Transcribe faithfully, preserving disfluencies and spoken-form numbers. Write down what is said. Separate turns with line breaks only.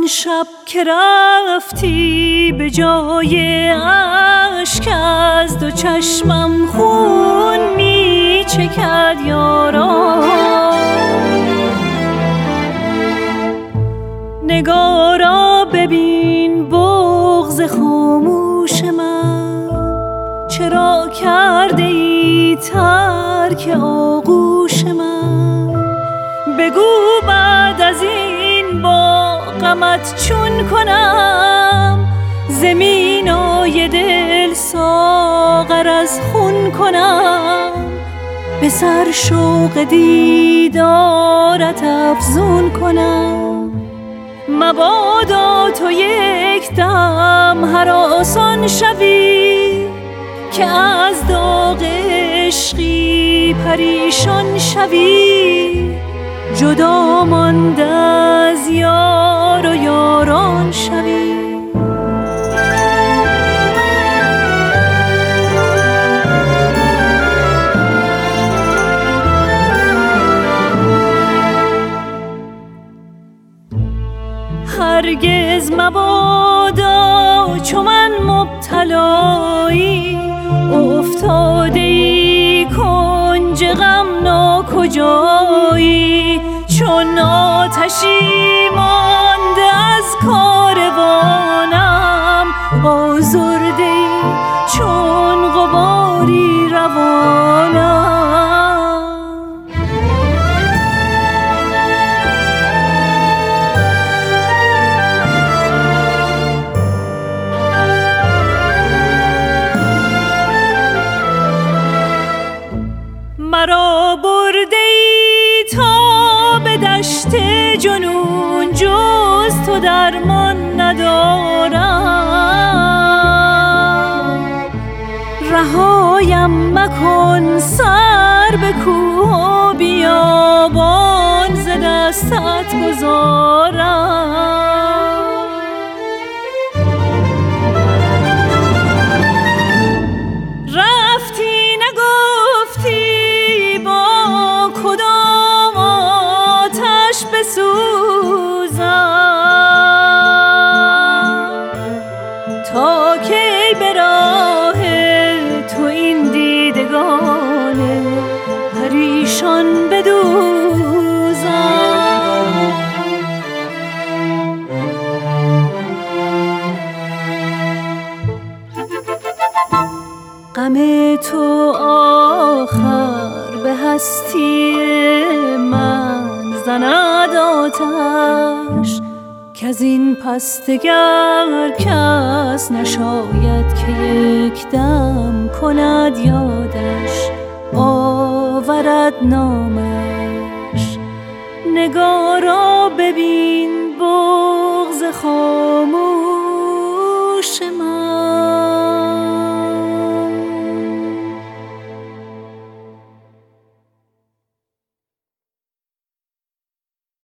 شب که رفتی به جای اشک از دو چشمم خون می چکد یاران. نگارا ببین بغض خاموش من، چرا کرده ای ترک آغوش من؟ بگو بعد از این با غمت چون کنم، زمینای دل ساغر از خون کنم. به سر شوق دیدارت افزون کنم، مبادا تو یک دم هراسان شوی، که از داغ عشقی پریشان شوی. جدا مانده از یار و یاران شوی. هرگز مبادا چو من مبتلایی، افتاده ای کنج غم ناکجایی. چون آتشی مانده از کاروانم، آزرده ای چون غباری روانم. مرا برده ای تا به دشت جنون، جز تو درمان ندارم. رهایم مکن سر به کوه و بیابان، ز دستت گذارم. تا کی به راه تو این دیدگان پریشان بدوزم. غم تو آخر به هستی من زند آتش، که از این پس دگر کس نشاید که یک دم کند یادش، آورد نامش. نگارا ببین بغض خاموش من.